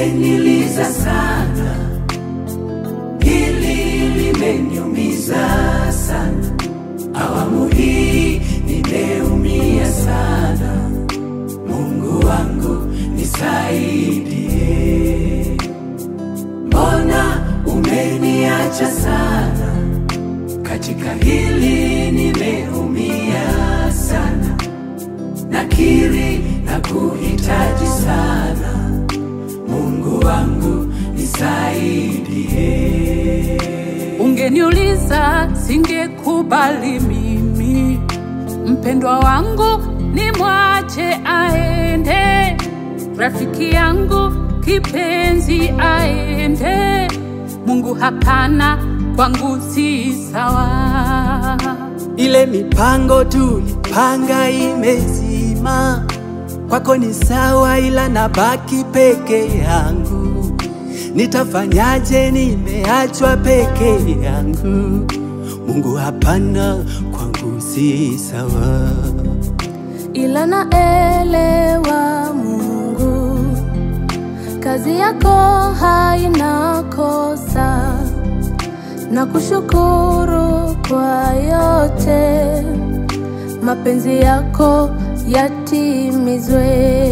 limeniliza sana, hili limeniumiza sana. Awamu hii nimeumia sana. Mungu wangu nisaidie. Mbona umeniacha sana? Katika hili nimeumia sana. Nakiri na kuhitaji sana. Mungu wangu nisaidie. Ungeniuliza singekubali mimi mpendwa wangu nimwache aende, rafiki yangu kipenzi aende. Mungu hapana, kwangu si sawa. Ile mipango tulipanga imezima, kwako ni sawa, ila nabaki peke yangu. Nitafanyaje? Nimeachwa peke yangu. Mungu hapana, kwangu si sawa. Ila naelewa Mungu, kazi yako haina kosa. Na kushukuru kwa yote, mapenzi yako yatimizwe.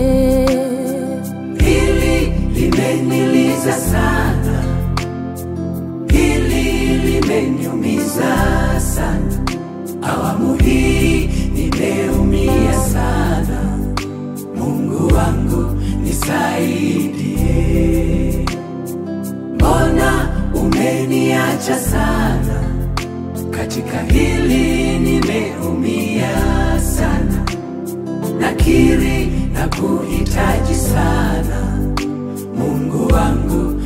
Hili limeniliza sana, hili limeniumiza sana. Awamu hii nimeumia sana. Mungu wangu nisaidie. Mbona umeniacha sana? Katika hili nimeumia sana. Nakiri na kuhitaji sana. Mungu wangu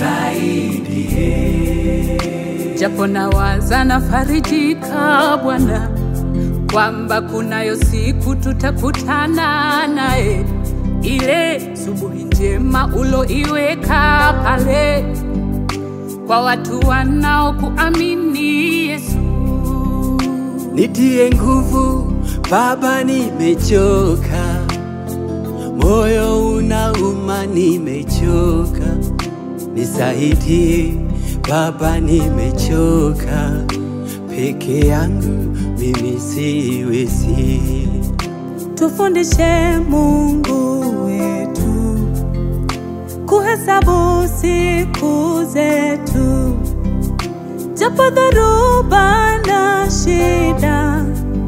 nisaidie. Japo nawaza nafarijika Bwana, kwamba kunayo siku tutakutana naye. Ile subuhi njema uloiweka pale kwa watu wanaokuamini Yesu. Nitie nguvu Baba, nimechoka. Moyo unauma, nimechoka. Nisaidie Baba, nimechoka. Peke yangu mimi siwezi. Tufundishe Mungu wetu kuhesabu siku zetu, japo dhoruba na shida,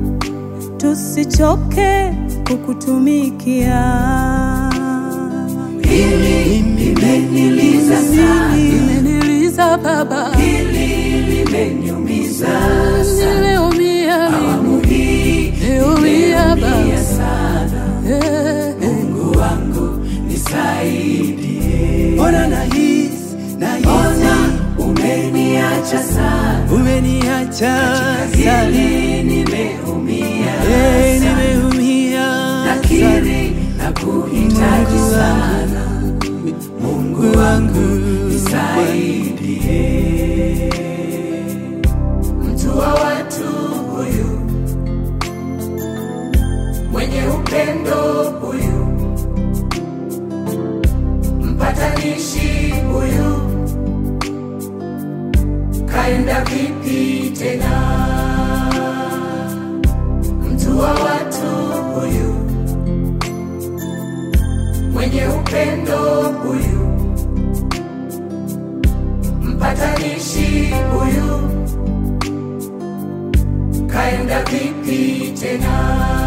tusichoke kukutumikia. Hili limeniliza sana, limeniliza Baba, hili limeniumiza sana. Nimeumia Awamu hii nimeumia sana. Mungu wangu nisaidie. Mbona nahisi umeniacha sana, umeniacha sana. Hili nimeumia sana. Nimeumia Nakiri na kuhitaji sana. Mungu wangu nisaidie. Mtu wa watu huyu, mwenye upendo huyu, mpatanishi huyu, kaenda vipi tena? Mtu wa watu huyu, mwenye upendo huyu, mpatanishi huyu, kaenda vipi tena?